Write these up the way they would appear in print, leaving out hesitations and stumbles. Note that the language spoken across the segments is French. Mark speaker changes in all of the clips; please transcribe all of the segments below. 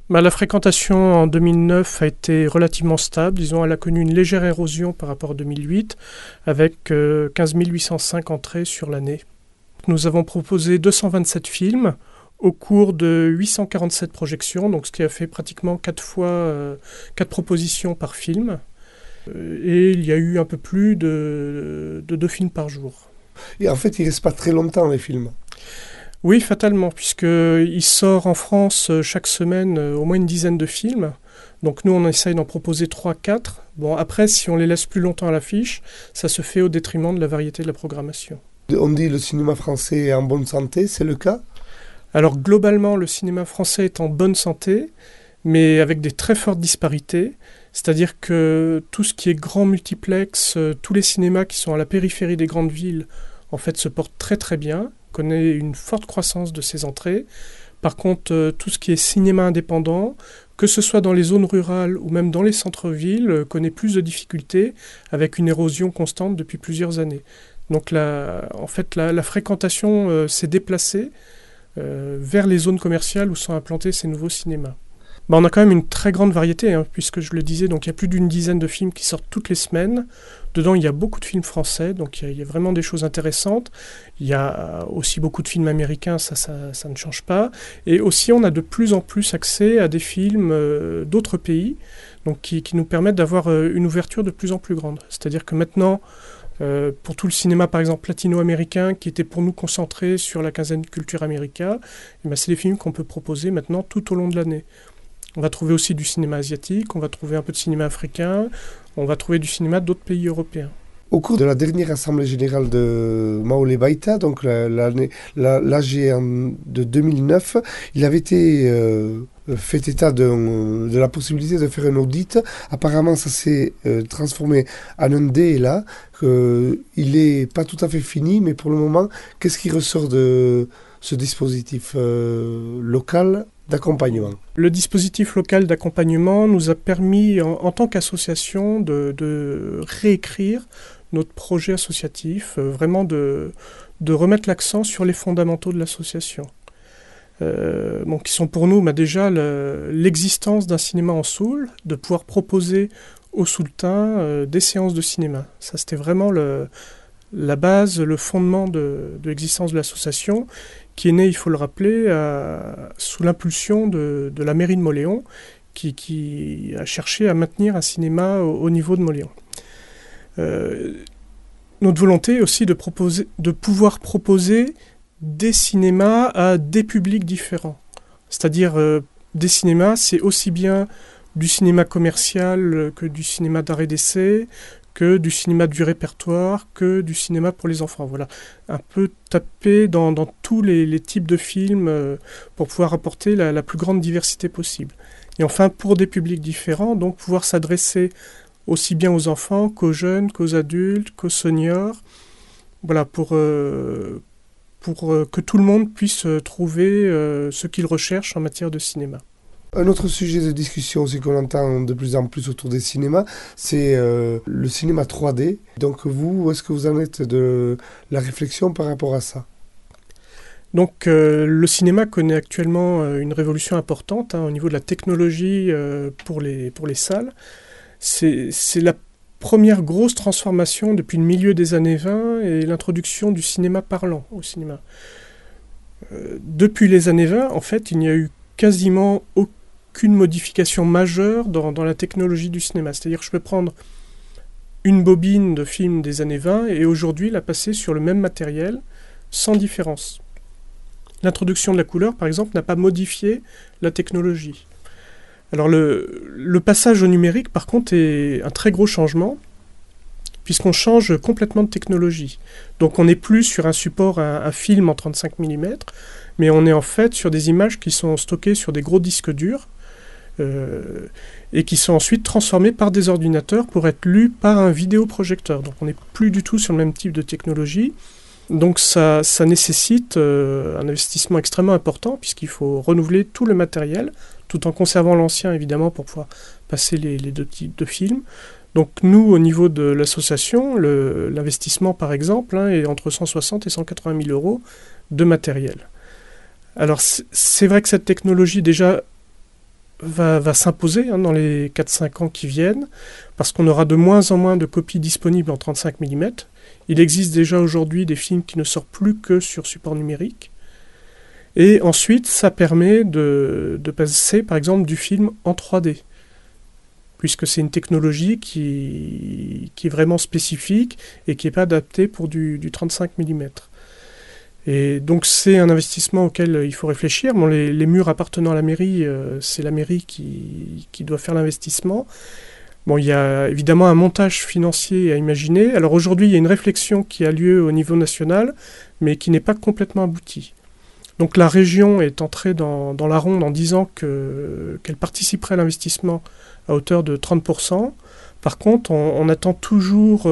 Speaker 1: La fréquentation en 2009 a été relativement stable. Disons, elle a connu une légère érosion par rapport à 2008, avec 15 805 entrées sur l'année. Nous avons proposé 227 films au cours de 847 projections, donc ce qui a fait pratiquement 4 propositions par film. Et il y a eu un peu plus de 2 films par jour.
Speaker 2: Et en fait, il ne reste pas très longtemps, les films.
Speaker 1: Oui, fatalement, puisqu'il sort en France chaque semaine au moins une dizaine de films. Donc nous, on essaye d'en proposer 3-4. Bon, après, si on les laisse plus longtemps à l'affiche, ça se fait au détriment de la variété de la programmation.
Speaker 2: On dit le cinéma français est en bonne santé, c'est le cas ?
Speaker 1: Alors globalement, le cinéma français est en bonne santé, mais avec des très fortes disparités. C'est-à-dire que tout ce qui est grand multiplex, tous les cinémas qui sont à la périphérie des grandes villes, en fait, se portent très très bien, connaît une forte croissance de ses entrées. Par contre, tout ce qui est cinéma indépendant, que ce soit dans les zones rurales ou même dans les centres-villes, connaît plus de difficultés avec une érosion constante depuis plusieurs années. Donc la fréquentation s'est déplacée vers les zones commerciales où sont implantés ces nouveaux cinémas. On a quand même une très grande variété, puisque je le disais, donc il y a plus d'une dizaine de films qui sortent toutes les semaines. Dedans, il y a beaucoup de films français, donc il y a vraiment des choses intéressantes. Il y a aussi beaucoup de films américains, ça ne change pas. Et aussi, on a de plus en plus accès à des films d'autres pays, donc qui nous permettent d'avoir une ouverture de plus en plus grande. C'est-à-dire que maintenant, pour tout le cinéma, par exemple, latino-américain, qui était pour nous concentré sur la quinzaine Culture América, c'est des films qu'on peut proposer maintenant tout au long de l'année. On va trouver aussi du cinéma asiatique, on va trouver un peu de cinéma africain, on va trouver du cinéma d'autres pays européens.
Speaker 2: Au cours de la dernière Assemblée générale de Maole Baïta, donc l'AG de 2009, il avait été fait état de la possibilité de faire un audit. Apparemment, ça s'est transformé en un dé là. Il n'est pas tout à fait fini, mais pour le moment, qu'est-ce qui ressort de ce dispositif local d'accompagnement?
Speaker 1: Le dispositif local d'accompagnement nous a permis, en tant qu'association, de réécrire notre projet associatif, vraiment de remettre l'accent sur les fondamentaux de l'association. Qui sont pour nous déjà l'existence d'un cinéma en Soule, de pouvoir proposer aux Souletains des séances de cinéma. Ça, c'était vraiment la base, le fondement de l'existence de l'association, qui est née, il faut le rappeler, sous l'impulsion de la mairie de Mauléon, qui a cherché à maintenir un cinéma au niveau de Mauléon. Notre volonté aussi de pouvoir proposer des cinémas à des publics différents. C'est-à-dire, des cinémas, c'est aussi bien du cinéma commercial que du cinéma d'art d'essai, que du cinéma du répertoire, que du cinéma pour les enfants. Voilà, un peu taper dans tous les types de films pour pouvoir apporter la plus grande diversité possible. Et enfin, pour des publics différents, donc pouvoir s'adresser aussi bien aux enfants qu'aux jeunes, qu'aux adultes, qu'aux seniors. Voilà, pour que tout le monde puisse trouver ce qu'il recherche en matière de cinéma.
Speaker 2: Un autre sujet de discussion aussi qu'on entend de plus en plus autour des cinémas, c'est le cinéma 3D. Donc vous, où est-ce que vous en êtes de la réflexion par rapport à ça ?
Speaker 1: Donc le cinéma connaît actuellement une révolution importante au niveau de la technologie pour les salles. C'est la première grosse transformation depuis le milieu des années 20 et l'introduction du cinéma parlant au cinéma. Depuis les années 20, en fait, il n'y a eu quasiment aucune modification majeure dans la technologie du cinéma. C'est-à-dire que je peux prendre une bobine de film des années 20 et aujourd'hui la passer sur le même matériel sans différence. L'introduction de la couleur, par exemple, n'a pas modifié la technologie. Alors le passage au numérique, par contre, est un très gros changement, puisqu'on change complètement de technologie. Donc on n'est plus sur un support, un film en 35 mm, mais on est en fait sur des images qui sont stockées sur des gros disques durs, et qui sont ensuite transformées par des ordinateurs pour être lues par un vidéoprojecteur. Donc on n'est plus du tout sur le même type de technologie. Donc ça nécessite un investissement extrêmement important, puisqu'il faut renouveler tout le matériel, tout en conservant l'ancien évidemment pour pouvoir passer les deux types de films. Donc nous, au niveau de l'association, l'investissement par exemple est entre 160 et 180 000 euros de matériel. Alors c'est vrai que cette technologie déjà va s'imposer dans les 4-5 ans qui viennent, parce qu'on aura de moins en moins de copies disponibles en 35 mm. Il existe déjà aujourd'hui des films qui ne sortent plus que sur support numérique. Et ensuite, ça permet de passer, par exemple, du film en 3D, puisque c'est une technologie qui est vraiment spécifique et qui n'est pas adaptée pour du 35 mm. Et donc c'est un investissement auquel il faut réfléchir. Bon, les murs appartenant à la mairie, c'est la mairie qui doit faire l'investissement. Bon, il y a évidemment un montage financier à imaginer. Alors aujourd'hui, il y a une réflexion qui a lieu au niveau national, mais qui n'est pas complètement aboutie. Donc la région est entrée dans la ronde en disant qu'elle participerait à l'investissement à hauteur de 30%. Par contre, on attend toujours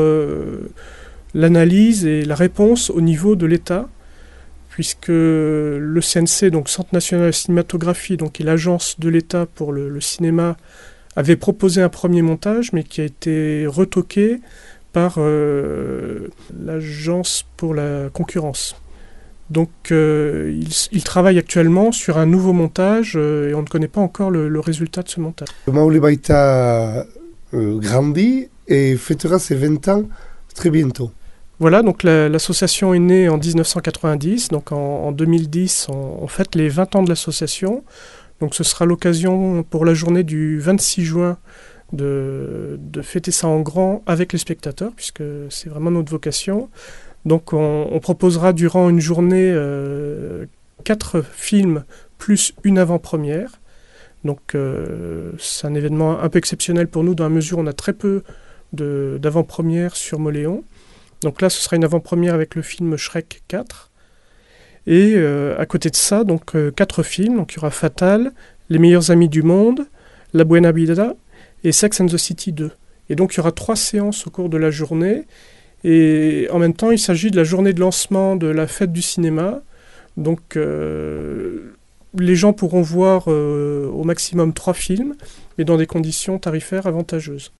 Speaker 1: l'analyse et la réponse au niveau de l'État, puisque le CNC, donc Centre national de cinématographie, donc qui est l'agence de l'État pour le cinéma, avait proposé un premier montage, mais qui a été retoqué par l'agence pour la concurrence. Donc il travaille actuellement sur un nouveau montage et on ne connaît pas encore le résultat de ce montage.
Speaker 2: Maule Baita grandit et fêtera ses 20 ans très bientôt.
Speaker 1: Voilà, donc l'association est née en 1990, donc en 2010 on fête les 20 ans de l'association. Donc ce sera l'occasion pour la journée du 26 juin de fêter ça en grand avec les spectateurs, puisque c'est vraiment notre vocation. Donc on proposera durant une journée 4 films plus une avant-première. Donc c'est un événement un peu exceptionnel pour nous dans la mesure où on a très peu d'avant-premières sur Mauléon. Donc là, ce sera une avant-première avec le film Shrek 4. Et à côté de ça, donc 4 films. Donc il y aura Fatal, Les meilleurs amis du monde, La Buena Vida et Sex and the City 2. Et donc il y aura 3 séances au cours de la journée. Et en même temps, il s'agit de la journée de lancement de la fête du cinéma. Donc les gens pourront voir au maximum 3 films, mais dans des conditions tarifaires avantageuses.